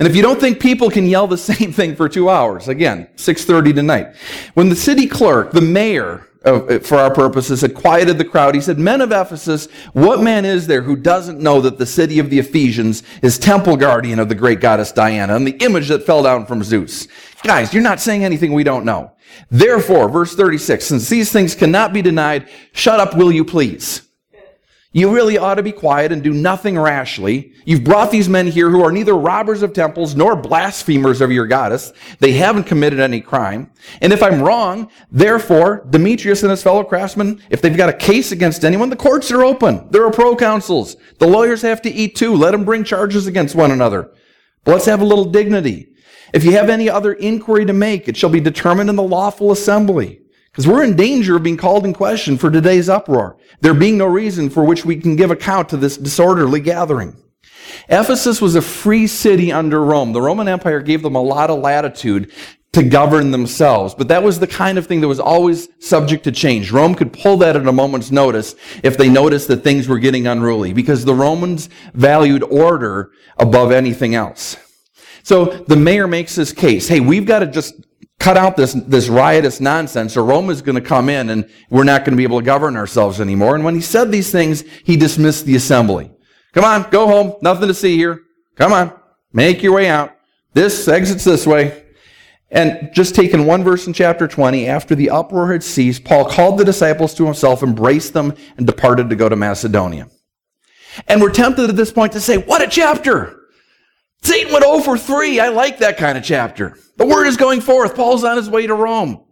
And if you don't think people can yell the same thing for two hours, again, six thirty tonight. When the city clerk, the mayor, uh, for our purposes, had quieted the crowd, he said, "Men of Ephesus, what man is there who doesn't know that the city of the Ephesians is temple guardian of the great goddess Diana and the image that fell down from Zeus?" Guys, you're not saying anything we don't know. Therefore, verse thirty-six, since these things cannot be denied, shut up, will you please? You really ought to be quiet and do nothing rashly. You've brought these men here who are neither robbers of temples nor blasphemers of your goddess. They haven't committed any crime. And if I'm wrong, therefore, Demetrius and his fellow craftsmen, if they've got a case against anyone, the courts are open. There are proconsuls. The lawyers have to eat too. Let them bring charges against one another. But let's have a little dignity. If you have any other inquiry to make, it shall be determined in the lawful assembly. Because we're in danger of being called in question for today's uproar, there being no reason for which we can give account to this disorderly gathering. Ephesus was a free city under Rome. The Roman Empire gave them a lot of latitude to govern themselves, but that was the kind of thing that was always subject to change. Rome could pull that at a moment's notice if they noticed that things were getting unruly, because the Romans valued order above anything else. So the mayor makes his case. Hey, we've got to just cut out this, this riotous nonsense, or Rome is going to come in and we're not going to be able to govern ourselves anymore. And when he said these things, he dismissed the assembly. Come on, go home. Nothing to see here. Come on, make your way out. This exits this way. And just taking one verse in chapter twenty, after the uproar had ceased, Paul called the disciples to himself, embraced them, and departed to go to Macedonia. And we're tempted at this point to say, what a chapter! Satan went oh for three. I like that kind of chapter. The word is going forth. Paul's on his way to Rome.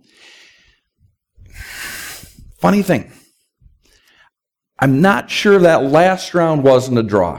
Funny thing. I'm not sure that last round wasn't a draw.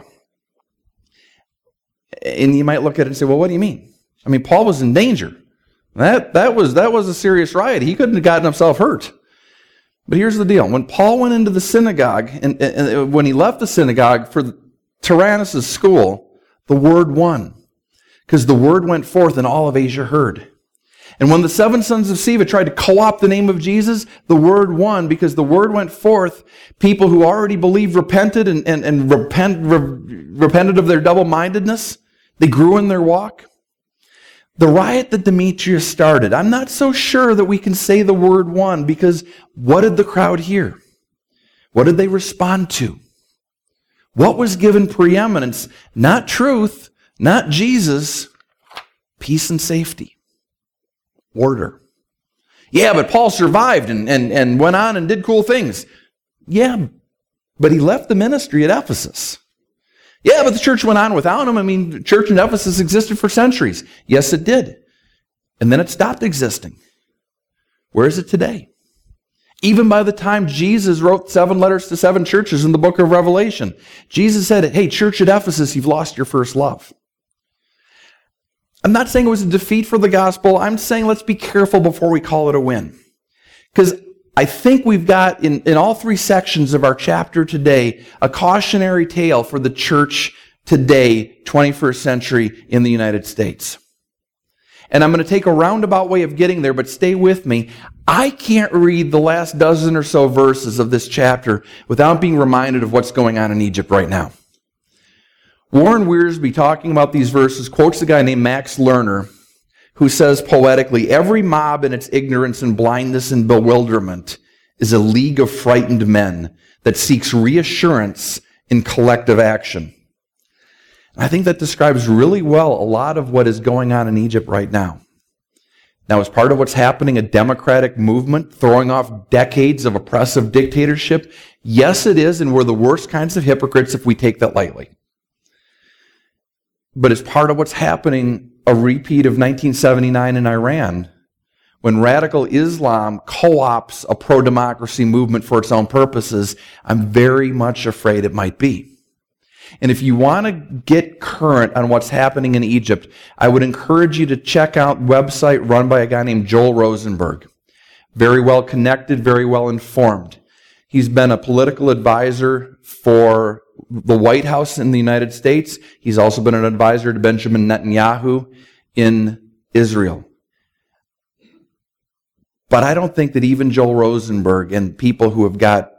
And you might look at it and say, well, what do you mean? I mean, Paul was in danger. That, that was, that was a serious riot. He couldn't have gotten himself hurt. But here's the deal. When Paul went into the synagogue, and, and when he left the synagogue for Tyrannus' school, the word won, because the word went forth and all of Asia heard. And when the seven sons of Sceva tried to co-opt the name of Jesus, the word won, because the word went forth. People who already believed repented and, and, and repent, re, repented of their double-mindedness. They grew in their walk. The riot that Demetrius started, I'm not so sure that we can say the word won, because what did the crowd hear? What did they respond to? What was given preeminence? Not truth, not Jesus, peace and safety, order. Yeah, but Paul survived and, and, and went on and did cool things. Yeah, but he left the ministry at Ephesus. Yeah, but the church went on without him. I mean, the church in Ephesus existed for centuries. Yes, it did. And then it stopped existing. Where is it today? Even by the time Jesus wrote seven letters to seven churches in the book of Revelation, Jesus said, hey, church at Ephesus, you've lost your first love. I'm not saying it was a defeat for the gospel. I'm saying let's be careful before we call it a win. Because I think we've got, in, in all three sections of our chapter today, a cautionary tale for the church today, twenty-first century in the United States. And I'm going to take a roundabout way of getting there, but stay with me. I can't read the last dozen or so verses of this chapter without being reminded of what's going on in Egypt right now. Warren Wiersbe, talking about these verses, quotes a guy named Max Lerner, who says poetically, every mob in its ignorance and blindness and bewilderment is a league of frightened men that seeks reassurance in collective action. I think that describes really well a lot of what is going on in Egypt right now. Now, as part of what's happening, a democratic movement throwing off decades of oppressive dictatorship, yes, it is, and we're the worst kinds of hypocrites if we take that lightly. But as part of what's happening, a repeat of nineteen seventy-nine in Iran, when radical Islam co-opts a pro-democracy movement for its own purposes, I'm very much afraid it might be. And if you want to get current on what's happening in Egypt, I would encourage you to check out a website run by a guy named Joel Rosenberg. Very well connected, very well informed. He's been a political advisor for the White House in the United States. He's also been an advisor to Benjamin Netanyahu in Israel. But I don't think that even Joel Rosenberg and people who have got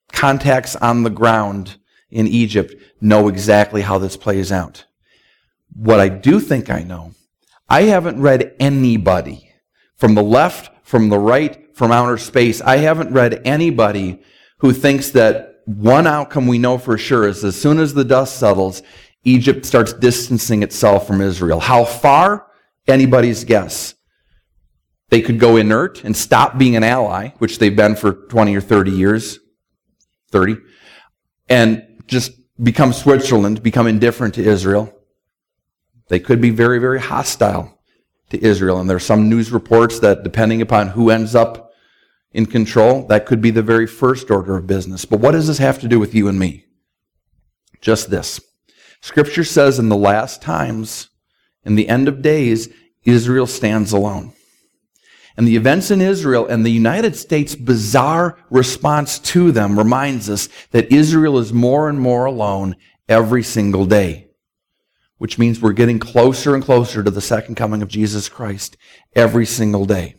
contacts on the ground in Egypt know exactly how this plays out. What I do think I know, I haven't read anybody from the left, from the right, from outer space. I haven't read anybody who thinks that one outcome we know for sure is as soon as the dust settles, Egypt starts distancing itself from Israel. How far? Anybody's guess. They could go inert and stop being an ally, which they've been for twenty or thirty years, thirty, and just become Switzerland, become indifferent to Israel. They could be very, very hostile to Israel. And there are some news reports that depending upon who ends up in control, that could be the very first order of business. But what does this have to do with you and me? Just this. Scripture says in the last times, in the end of days, Israel stands alone. And the events in Israel and the United States' bizarre response to them reminds us that Israel is more and more alone every single day, which means we're getting closer and closer to the second coming of Jesus Christ every single day.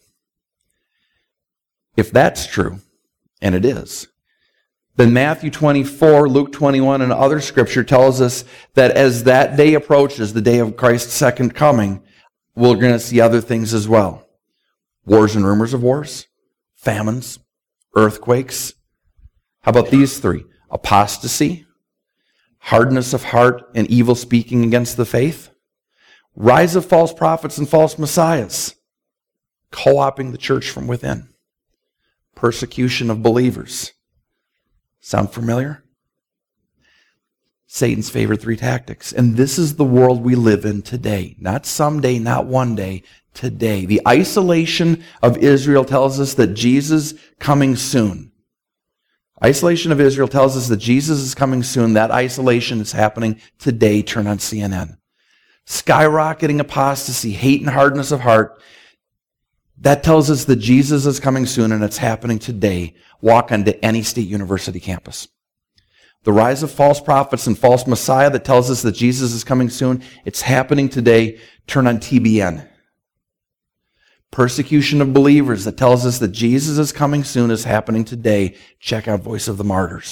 If that's true, and it is, then Matthew twenty-four, Luke twenty-one, and other scripture tells us that as that day approaches, the day of Christ's second coming, we're going to see other things as well. Wars and rumors of wars, famines, earthquakes. How about these three? Apostasy, hardness of heart, and evil speaking against the faith. Rise of false prophets and false messiahs, co-opting the church from within. Persecution of believers. Sound familiar? Satan's favorite three tactics. And this is the world we live in today. Not someday, not one day, today. The isolation of Israel tells us that Jesus is coming soon. Isolation of Israel tells us that Jesus is coming soon. That isolation is happening today. Turn on C N N. Skyrocketing apostasy, hate and hardness of heart. That tells us that Jesus is coming soon, and it's happening today. Walk onto any state university campus. The rise of false prophets and false messiah that tells us that Jesus is coming soon. It's happening today. Turn on T B N. Persecution of believers that tells us that Jesus is coming soon is happening today. Check out Voice of the Martyrs.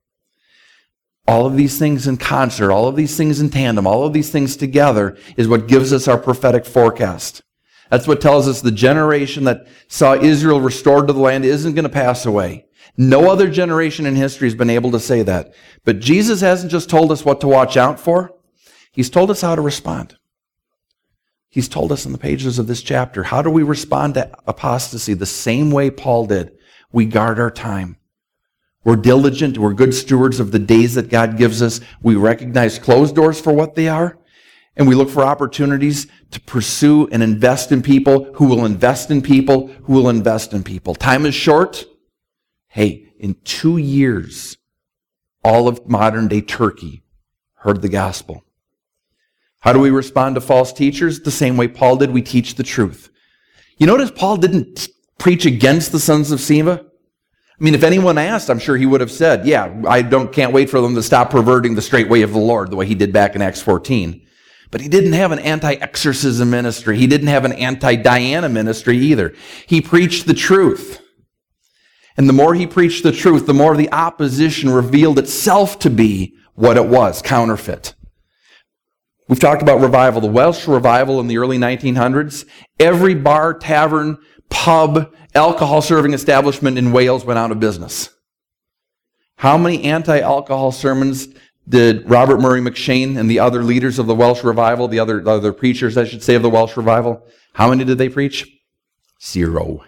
All of these things in concert, all of these things in tandem, all of these things together is what gives us our prophetic forecast. That's what tells us the generation that saw Israel restored to the land isn't going to pass away. No other generation in history has been able to say that. But Jesus hasn't just told us what to watch out for. He's told us how to respond. He's told us in the pages of this chapter, how do we respond to apostasy the same way Paul did? We guard our time. We're diligent. We're good stewards of the days that God gives us. We recognize closed doors for what they are. And we look for opportunities to pursue and invest in people who will invest in people who will invest in people. Time is short. Hey, in two years, all of modern day Turkey heard the gospel. How do we respond to false teachers? The same way Paul did. We teach the truth. You notice Paul didn't preach against the sons of Sceva? I mean, if anyone asked, I'm sure he would have said, yeah, I don't can't wait for them to stop perverting the straight way of the Lord, the way he did back in Acts fourteen. But he didn't have an anti-exorcism ministry. He didn't have an anti-Diana ministry either. He preached the truth. And the more he preached the truth, the more the opposition revealed itself to be what it was, counterfeit. We've talked about revival, the Welsh revival in the early nineteen hundreds. Every bar, tavern, pub, alcohol-serving establishment in Wales went out of business. How many anti-alcohol sermons did Robert Murray McShane and the other leaders of the Welsh revival, the other, other preachers, I should say, of the Welsh revival, how many did they preach? Zero.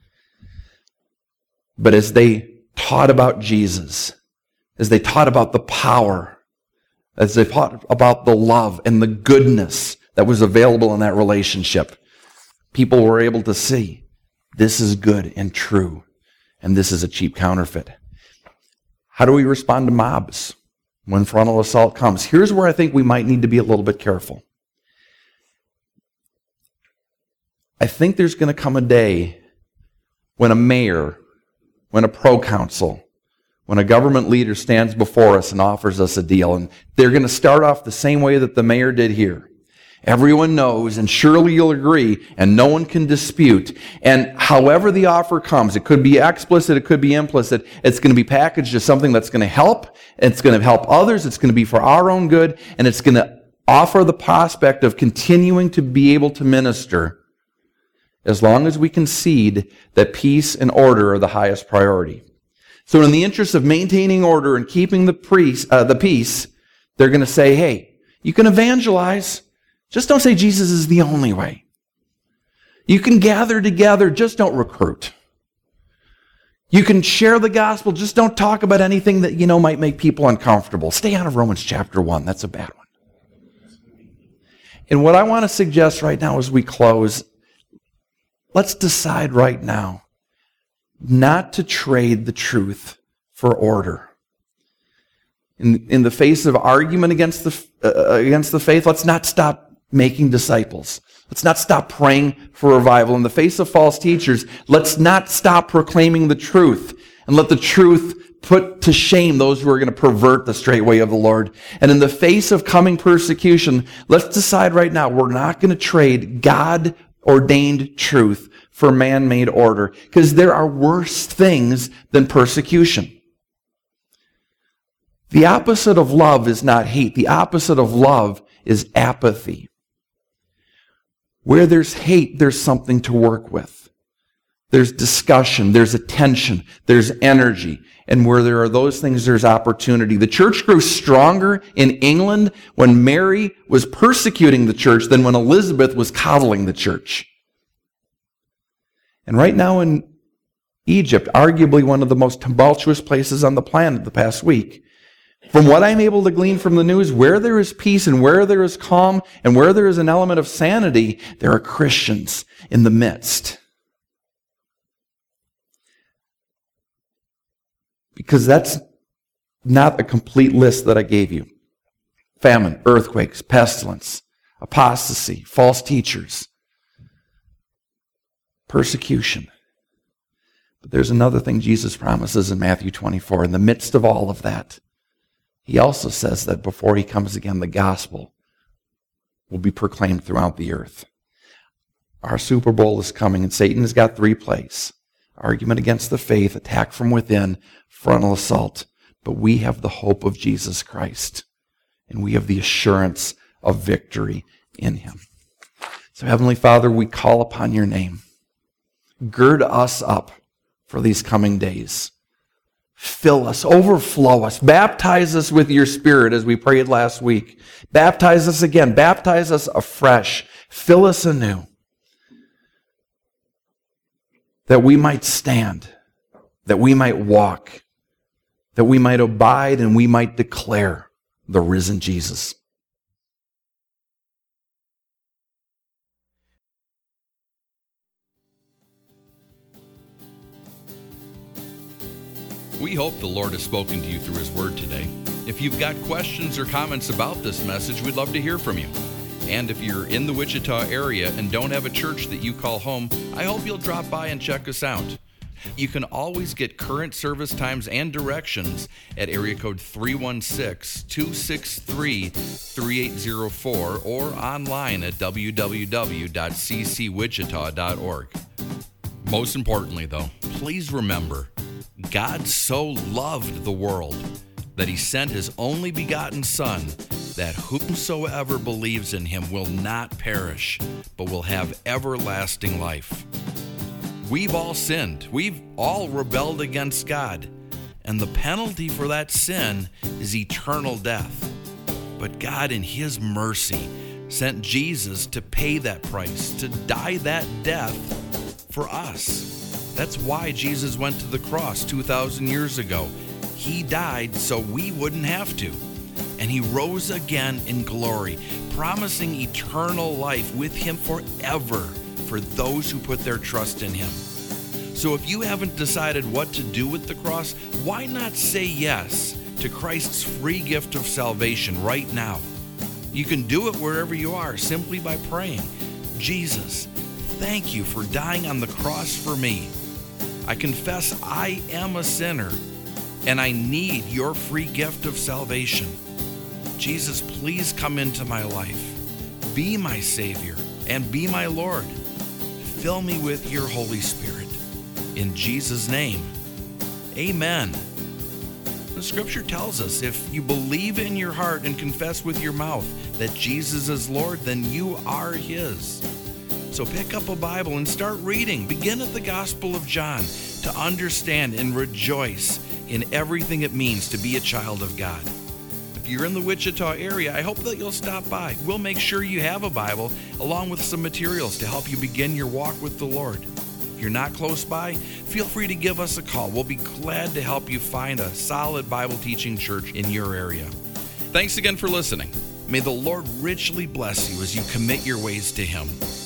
But as they taught about Jesus, as they taught about the power, as they taught about the love and the goodness that was available in that relationship, people were able to see this is good and true, and this is a cheap counterfeit. How do we respond to mobs when frontal assault comes? Here's where I think we might need to be a little bit careful. I think there's going to come a day when a mayor, when a pro-council, when a government leader stands before us and offers us a deal, and they're going to start off the same way that the mayor did here. Everyone knows, and surely you'll agree, and no one can dispute. And however the offer comes, it could be explicit, it could be implicit, it's going to be packaged as something that's going to help, it's going to help others, it's going to be for our own good, and it's going to offer the prospect of continuing to be able to minister as long as we concede that peace and order are the highest priority. So in the interest of maintaining order and keeping the, priest, uh, the peace, they're going to say, hey, you can evangelize, just don't say Jesus is the only way. You can gather together, just don't recruit. You can share the gospel, just don't talk about anything that you know might make people uncomfortable. Stay out of Romans chapter one, that's a bad one. And what I want to suggest right now as we close, let's decide right now not to trade the truth for order. In, in the face of argument against the, uh, against the faith, let's not stop making disciples. Let's not stop praying for revival. In the face of false teachers, let's not stop proclaiming the truth and let the truth put to shame those who are going to pervert the straight way of the Lord. And in the face of coming persecution, let's decide right now we're not going to trade God-ordained truth for man-made order, because there are worse things than persecution. The opposite of love is not hate. The opposite of love is apathy. Where there's hate, there's something to work with. There's discussion, there's attention, there's energy. And where there are those things, there's opportunity. The church grew stronger in England when Mary was persecuting the church than when Elizabeth was coddling the church. And right now in Egypt, arguably one of the most tumultuous places on the planet the past week, from what I'm able to glean from the news, where there is peace and where there is calm and where there is an element of sanity, there are Christians in the midst. Because that's not a complete list that I gave you. Famine, earthquakes, pestilence, apostasy, false teachers, persecution. But there's another thing Jesus promises in Matthew twenty-four. In the midst of all of that, he also says that before he comes again, the gospel will be proclaimed throughout the earth. Our Super Bowl is coming, and Satan has got three plays. Argument against the faith, attack from within, frontal assault. But we have the hope of Jesus Christ, and we have the assurance of victory in him. So Heavenly Father, we call upon your name. Gird us up for these coming days. Fill us, overflow us, baptize us with your Spirit as we prayed last week. Baptize us again, baptize us afresh, fill us anew, that we might stand, that we might walk, that we might abide, and we might declare the risen Jesus. We hope the Lord has spoken to you through his word today. If you've got questions or comments about this message, we'd love to hear from you. And if you're in the Wichita area and don't have a church that you call home, I hope you'll drop by and check us out. You can always get current service times and directions at area code three one six, two six three, three eight zero four or online at w w w dot c c wichita dot org. Most importantly, though, please remember, God so loved the world that he sent his only begotten Son, that whomsoever believes in him will not perish, but will have everlasting life. We've all sinned. We've all rebelled against God. And the penalty for that sin is eternal death. But God, in his mercy, sent Jesus to pay that price, to die that death for us. That's why Jesus went to the cross two thousand years ago. He died so we wouldn't have to. And he rose again in glory, promising eternal life with him forever for those who put their trust in him. So if you haven't decided what to do with the cross, why not say yes to Christ's free gift of salvation right now? You can do it wherever you are simply by praying, Jesus, thank you for dying on the cross for me. I confess I am a sinner and I need your free gift of salvation. Jesus, please come into my life. Be my Savior and be my Lord. Fill me with your Holy Spirit. In Jesus' name, amen. The scripture tells us if you believe in your heart and confess with your mouth that Jesus is Lord, then you are His. So pick up a Bible and start reading. Begin at the Gospel of John to understand and rejoice in everything it means to be a child of God. If you're in the Wichita area, I hope that you'll stop by. We'll make sure you have a Bible along with some materials to help you begin your walk with the Lord. If you're not close by, feel free to give us a call. We'll be glad to help you find a solid Bible teaching church in your area. Thanks again for listening. May the Lord richly bless you as you commit your ways to Him.